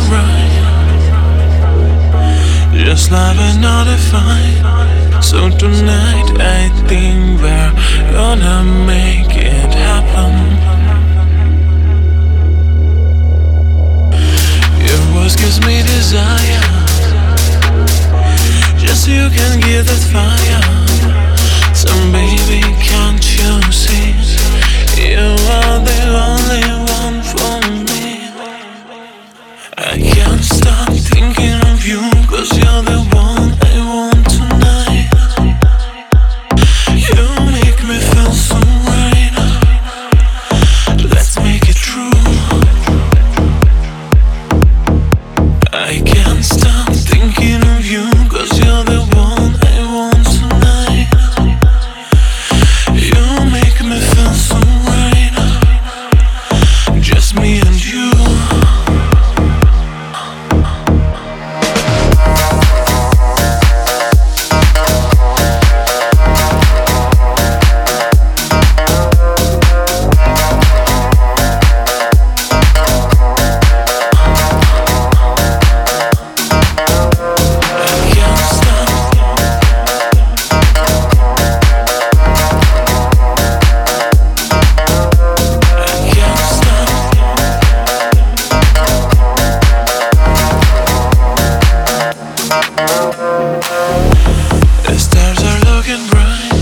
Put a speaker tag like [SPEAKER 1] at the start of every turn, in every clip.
[SPEAKER 1] right. Just love another fight. So tonight I think we're gonna make it happen. Your voice gives me desire. Just so you can give that fire. So baby, can't you see? You are the only one for me. I can't stop thinking of you, 'cause you're the one I want tonight. You make me feel so right. Let's make it true. I can't stop thinking of you, 'cause you're the one I want tonight. You make me feel so right. Just me and you. The stars are looking bright.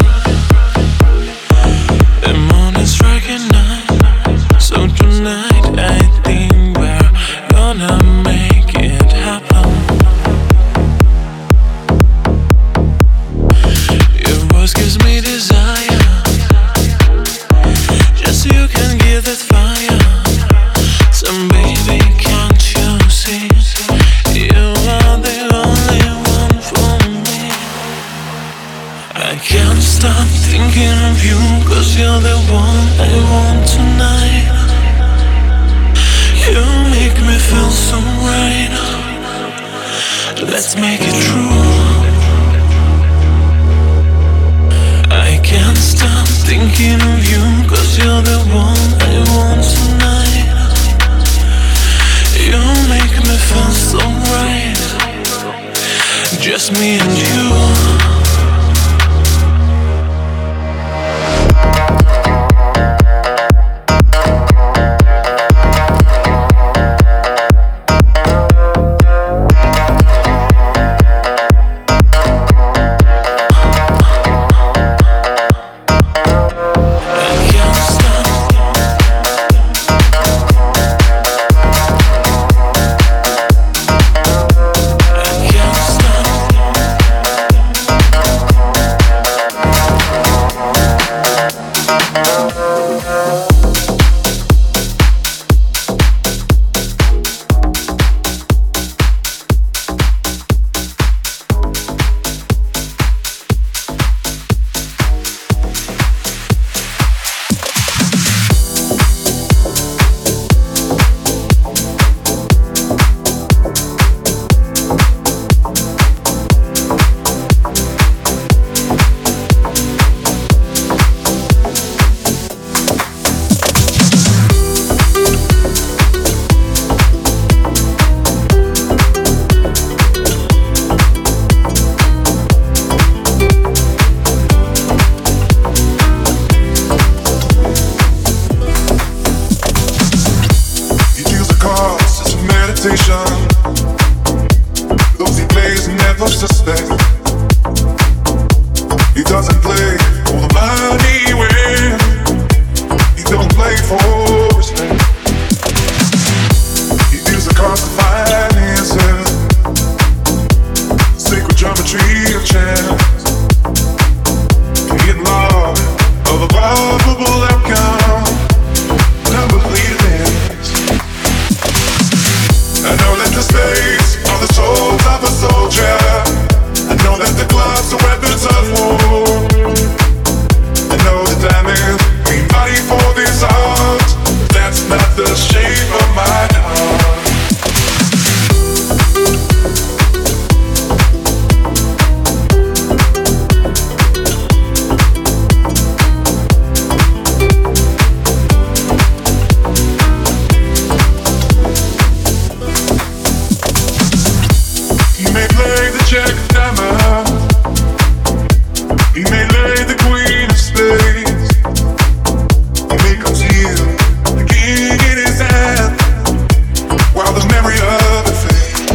[SPEAKER 1] The moon is striking night. So tonight I think we're gonna make it happen. Your voice gives me desire. Just so you can give that fire. So baby, can't you see? You are the only one for me. I can't stop thinking of you, 'cause you're the one I want tonight. You make me feel so right. Let's make it true. I can't stop thinking of you, 'cause you're the one I want tonight. You make me feel so right. Just me and you.
[SPEAKER 2] Those he plays never suspect. He doesn't play for the money win. He don't play for respect. He deals the cards to finances, sacred geometry of chance. Get love of a probable outcome. Never lead this. I know that the stakes are the souls of a soldier. I know that the gloves are weapons of war. I know the damage we body for this art. That's not the shape of my heart. play the jack of diamonds. He may lay the queen of spades. He may conceal the king in his hand while the memory of it fades.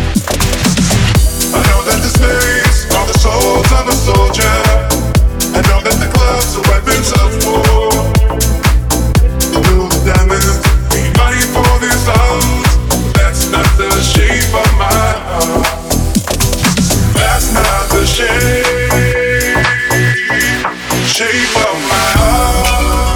[SPEAKER 2] I know that the spades are the souls of a soldier. I know that the clubs are weapons of war. I know the diamonds mean money for this house. That's not the shape of my heart. That's not the shape of my heart.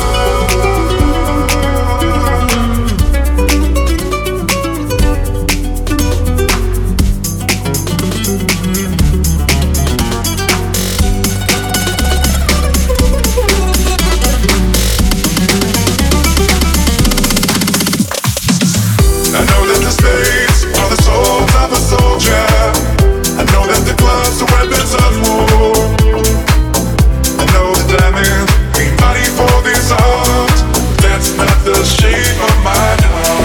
[SPEAKER 2] I know that the spades are the souls of a soldier. I know that the clubs are weapons of war. I know the diamonds mean money for this art. That's not the shape of my heart.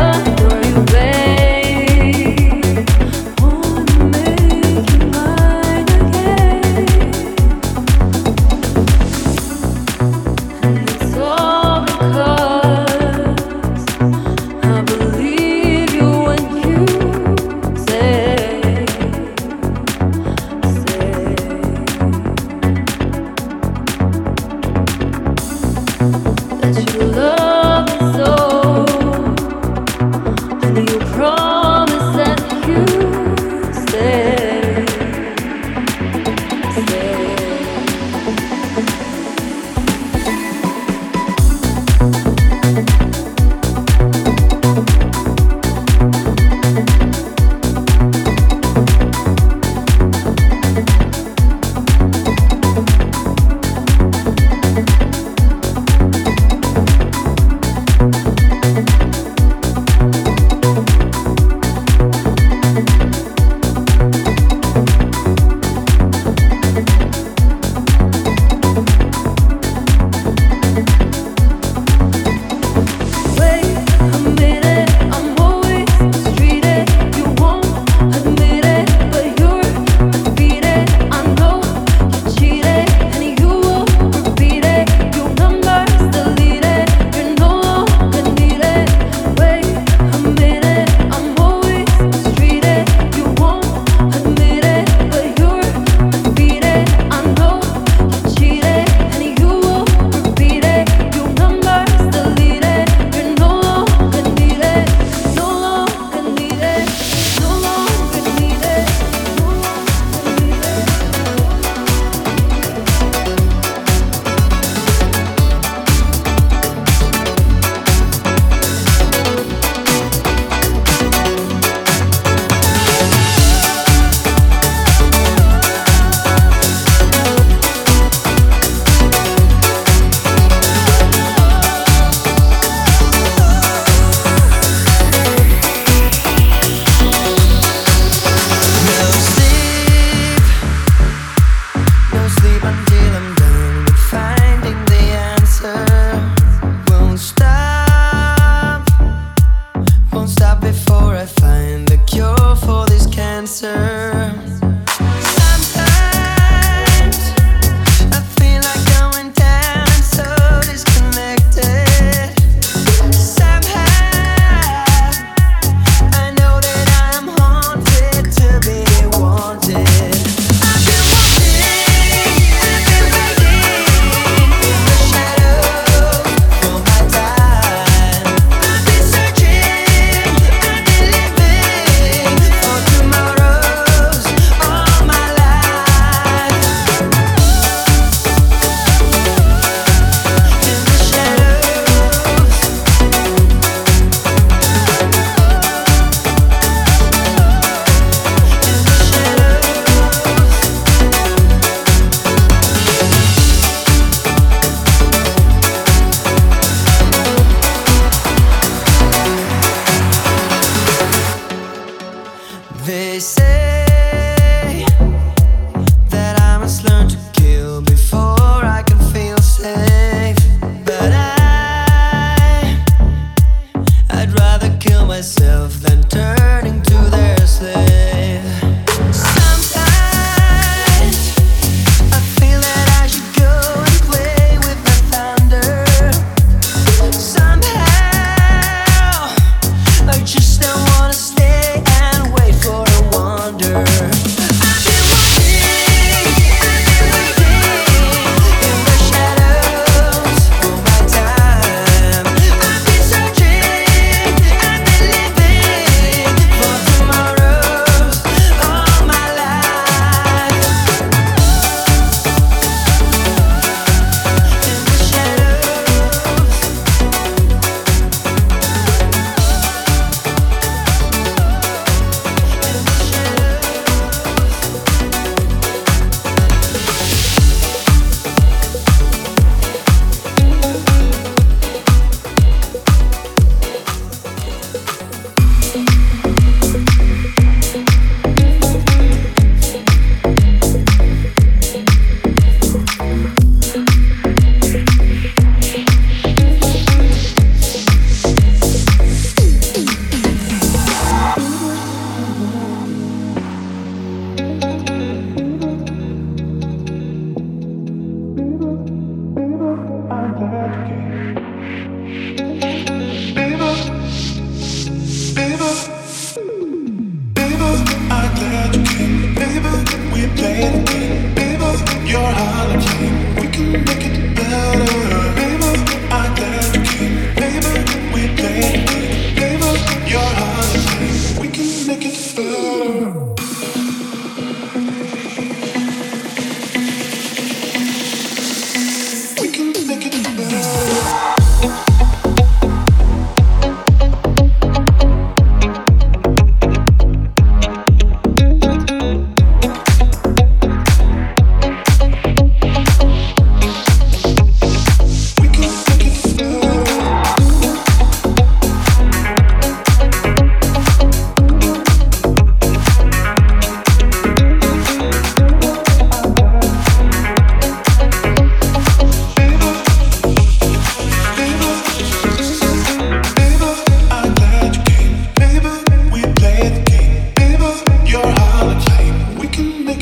[SPEAKER 3] Making my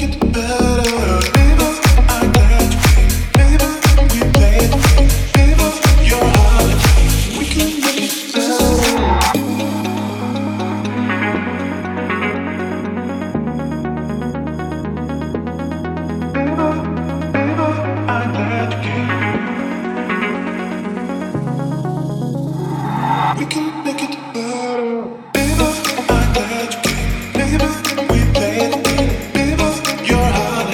[SPEAKER 2] You're hot.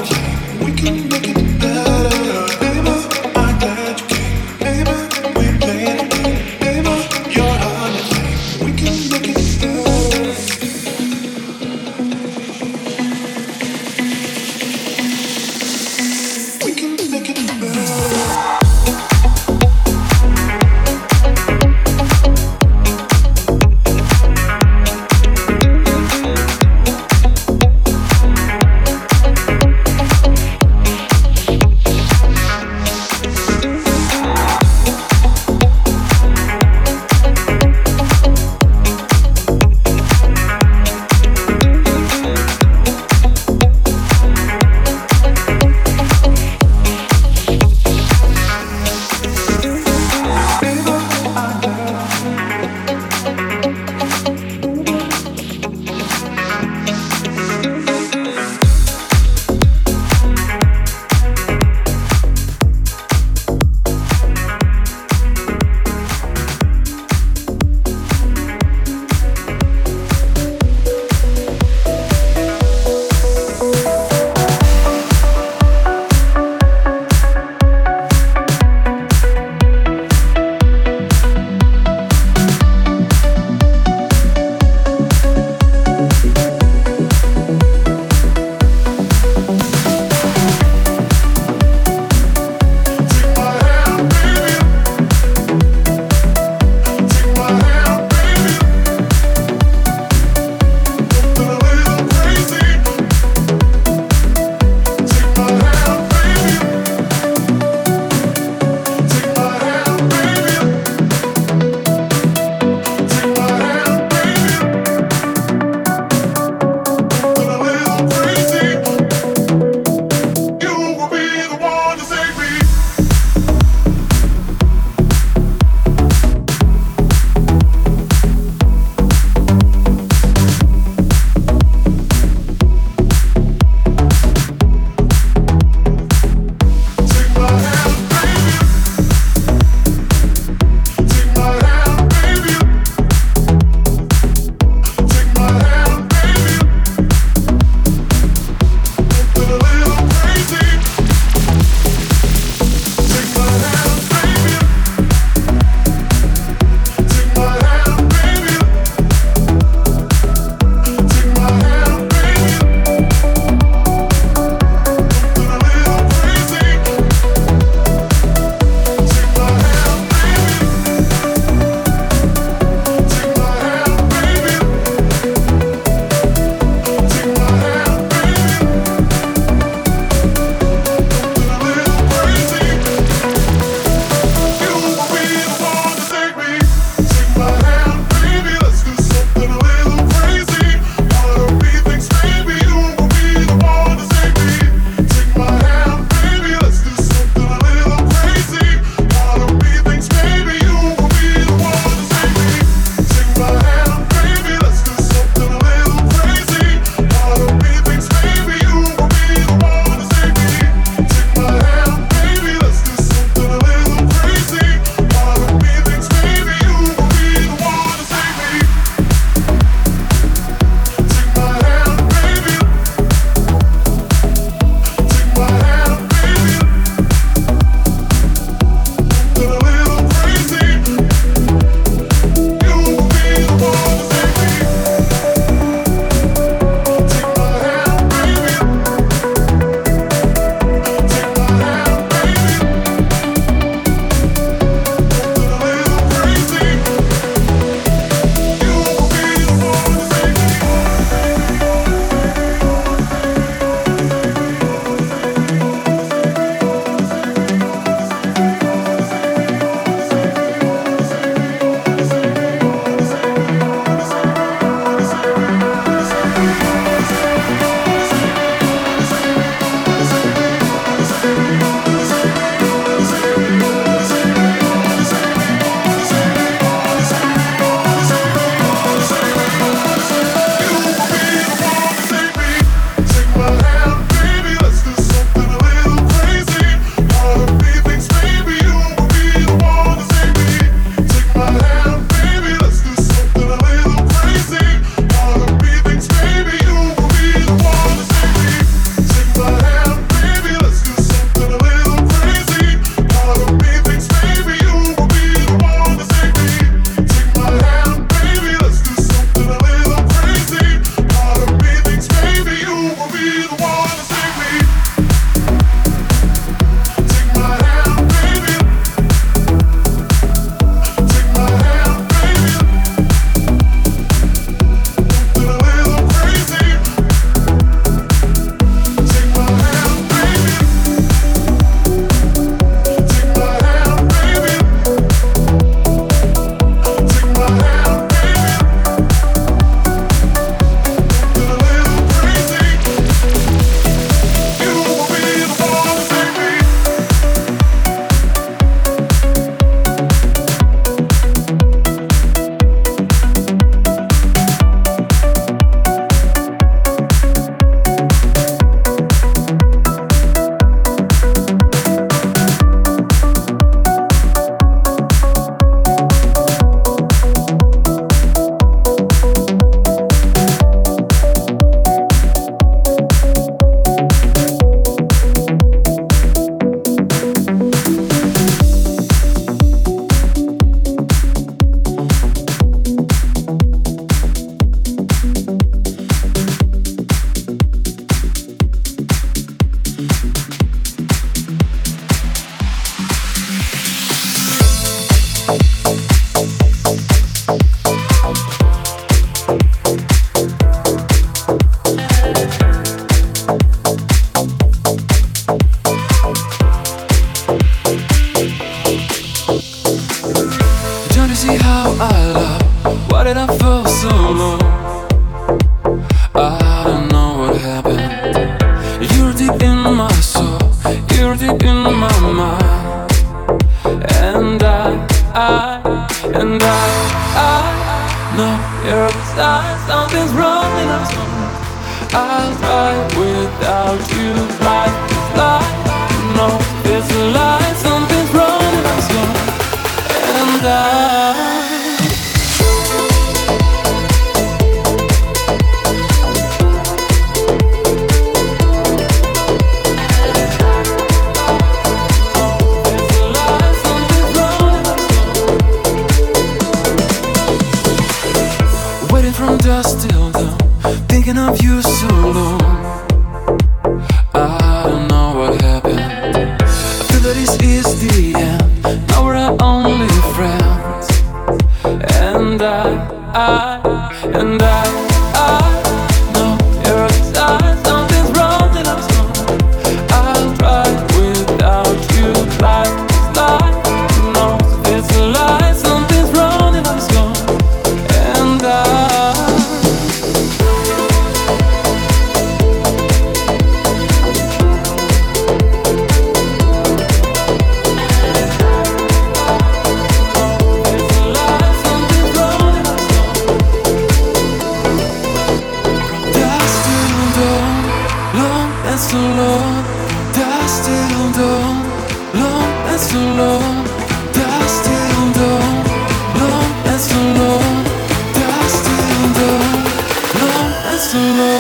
[SPEAKER 1] You're deep in my soul, you're deep in my mind. And I know you're beside. Something's wrong in our songs. I'll try without you. Fly, fly. No, it's a lie. Something's wrong in our songs. And from dusk till dawn, thinking of you so long. I don't know what happened. I feel that this is the end. Now we're our only friends. And I know you're excited. Something's wrong in our song. I'll try without you. Fly, fly. No, it's a lie. Something's wrong in our song. And so long, dust till dawn, long and so long, dust till dawn, long and so long, dust till dawn, long and so long.